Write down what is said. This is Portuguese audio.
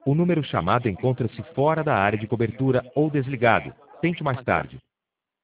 O número chamado encontra-se fora da área de cobertura ou desligado. Tente mais tarde.